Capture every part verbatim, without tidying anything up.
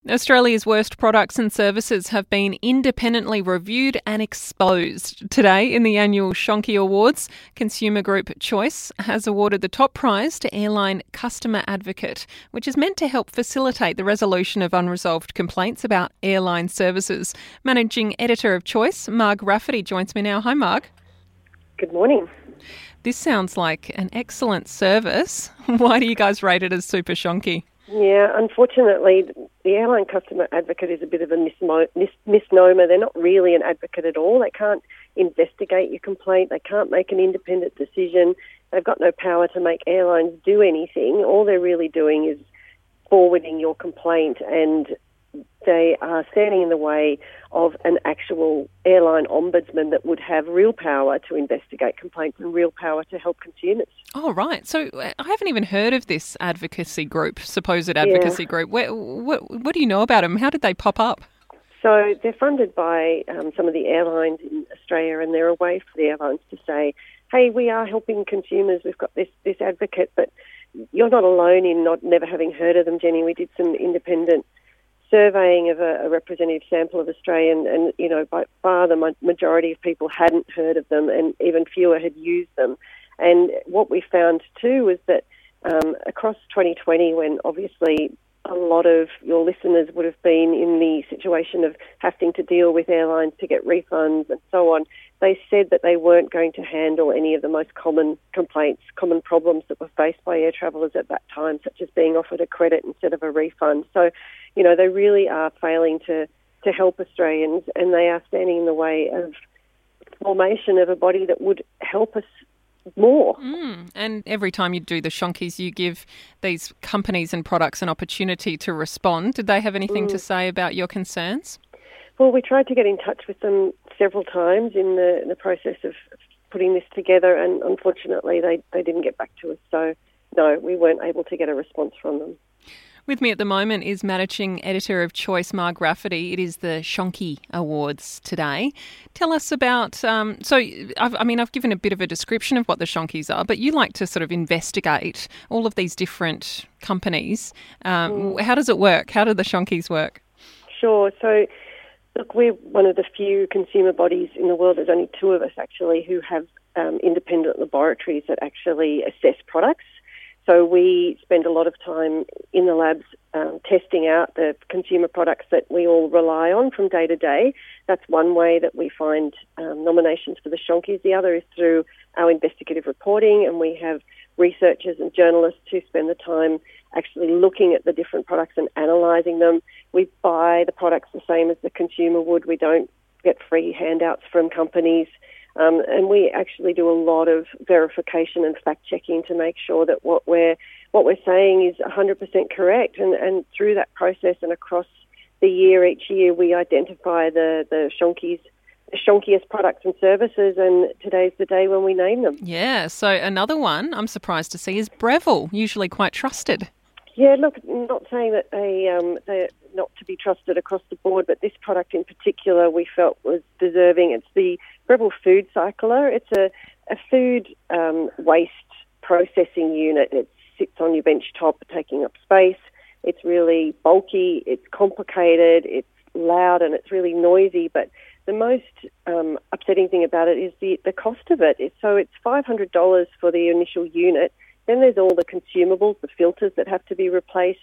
Australia's worst products and services have been independently reviewed and exposed. Today, in the annual Shonky Awards, Consumer Group Choice has awarded the top prize to Airline Customer Advocate, which is meant to help facilitate the resolution of unresolved complaints about airline services. Managing Editor of Choice, Marg Rafferty, joins me now. Hi, Marg. Good morning. This sounds like an excellent service. Why do you guys rate it as super shonky? Yeah, unfortunately, the Airline Customer Advocate is a bit of a mismo- mis- misnomer. They're not really an advocate at all. They can't investigate your complaint. They can't make an independent decision. They've got no power to make airlines do anything. All they're really doing is forwarding your complaint, and they are standing in the way of an actual airline ombudsman that would have real power to investigate complaints and real power to help consumers. Oh, right. So I haven't even heard of this advocacy group, supposed advocacy yeah. group. Where, what, what do you know about them? How did they pop up? So they're funded by um, some of the airlines in Australia, and they're a way for the airlines to say, hey, we are helping consumers. We've got this, this advocate, but you're not alone in not never having heard of them, Jenny. We did some independent surveying of a, a representative sample of Australian, and, you know, by far the majority of people hadn't heard of them, and even fewer had used them. And what we found too was that um, across twenty twenty, when obviously a lot of your listeners would have been in the situation of having to deal with airlines to get refunds and so on, they said that they weren't going to handle any of the most common complaints, common problems that were faced by air travellers at that time, such as being offered a credit instead of a refund. So, you know, they really are failing to, to help Australians, and they are standing in the way of formation of a body that would help us more. Mm. And every time you do the Shonkies, you give these companies and products an opportunity to respond. Did they have anything mm. to say about your concerns? Well, we tried to get in touch with them several times in the, in the process of putting this together, and unfortunately they, they didn't get back to us. So, no, we weren't able to get a response from them. With me at the moment is Managing Editor of Choice, Marg Rafferty. It is the Shonky Awards today. Tell us about, um, so, I've, I mean, I've given a bit of a description of what the Shonkies are, but you like to sort of investigate all of these different companies. Um, mm. How does it work? How do the Shonkies work? Sure. So, look, we're one of the few consumer bodies in the world. There's only two of us, actually, who have um, independent laboratories that actually assess products. So we spend a lot of time in the labs um, testing out the consumer products that we all rely on from day to day. That's one way that we find um, nominations for the Shonkies. The other is through our investigative reporting, and we have researchers and journalists who spend the time actually looking at the different products and analysing them. We buy the products the same as the consumer would. We don't get free handouts from companies. Um, and we actually do a lot of verification and fact-checking to make sure that what we're what we're saying is one hundred percent correct. And, and through that process and across the year, each year, we identify the, the Shonkies, the shonkiest products and services, and today's the day when we name them. Yeah, so another one I'm surprised to see is Breville, usually quite trusted. Yeah, look, not saying that they, um, they're not to be trusted across the board, but this product in particular we felt was deserving. It's the Breville Food Cycler. It's a, a food um, waste processing unit. It sits on your bench top, taking up space. It's really bulky, it's complicated, it's loud, and it's really noisy. But the most um, upsetting thing about it is the, the cost of it. It's, so it's five hundred dollars for the initial unit. Then there's all the consumables, the filters that have to be replaced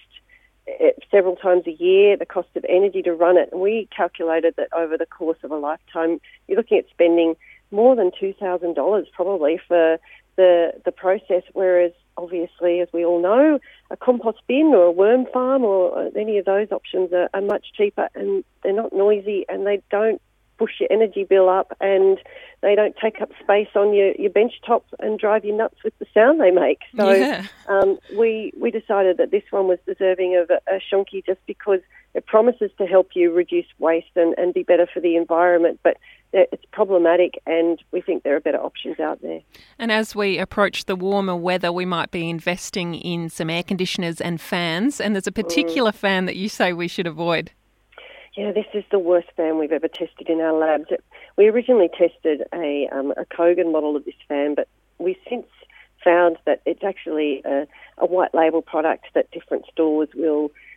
several times a year, the cost of energy to run it. And we calculated that over the course of a lifetime, you're looking at spending more than two thousand dollars probably for the the process, whereas obviously, as we all know, a compost bin or a worm farm or any of those options are, are much cheaper, and they're not noisy, and they don't push your energy bill up, and they don't take up space on your, your bench top and drive you nuts with the sound they make. So yeah. um, we we decided that this one was deserving of a, a Shonky just because it promises to help you reduce waste and, and be better for the environment, but it's problematic, and we think there are better options out there. And as we approach the warmer weather, we might be investing in some air conditioners and fans, and there's a particular mm. fan that you say we should avoid. Yeah, this is the worst fan we've ever tested in our labs. It, we originally tested a, um, a Kogan model of this fan, but we since found that it's actually a, a white label product that different stores will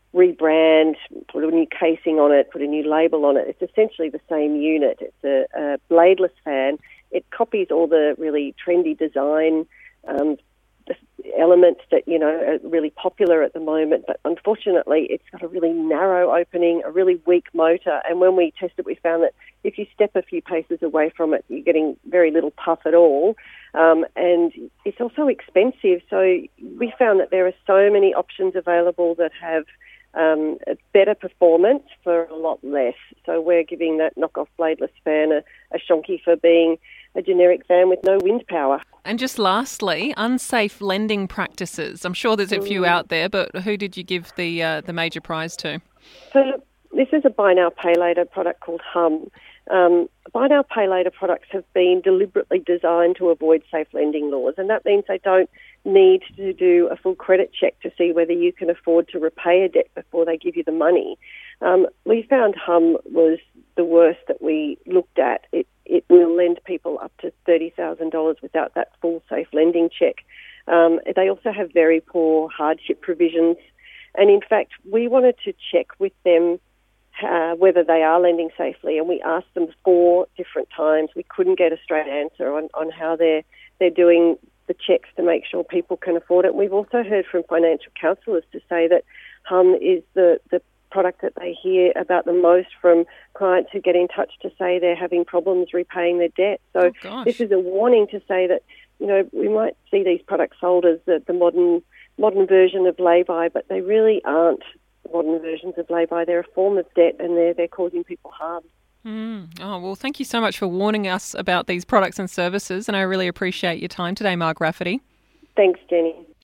rebrand, put a new casing on it, put a new label on it. It's essentially the same unit. It's a, a bladeless fan. It copies all the really trendy design um, elements that, you know, are really popular at the moment, but unfortunately it's got a really narrow opening, a really weak motor, and when we tested we found that if you step a few paces away from it, you're getting very little puff at all, um, and it's also expensive. So we found that there are so many options available that have um, a better performance for a lot less. So we're giving that knockoff bladeless fan a, a shonky for being a generic fan with no wind power. And just lastly, unsafe lending practices. I'm sure there's a few out there, but who did you give the uh, the major prize to? So this is a buy now, pay later product called Humm. Um, buy now, pay later products have been deliberately designed to avoid safe lending laws, and that means they don't need to do a full credit check to see whether you can afford to repay a debt before they give you the money. Um, we found Humm was the worst that we looked at. It It will lend people up to thirty thousand dollars without that full safe lending check. Um, they also have very poor hardship provisions. And in fact, we wanted to check with them uh, whether they are lending safely, and we asked them four different times. We couldn't get a straight answer on, on how they're, they're doing the checks to make sure people can afford it. We've also heard from financial counsellors to say that Humm is the, the product that they hear about the most from clients who get in touch to say they're having problems repaying their debt. So oh, this is a warning to say that, you know, we might see these products sold as the, the modern modern version of lay-by, but they really aren't modern versions of lay-by. They're a form of debt, and they're, they're causing people harm. Mm. Oh, well, thank you so much for warning us about these products and services, and I really appreciate your time today, Marg Rafferty. Thanks, Jenny.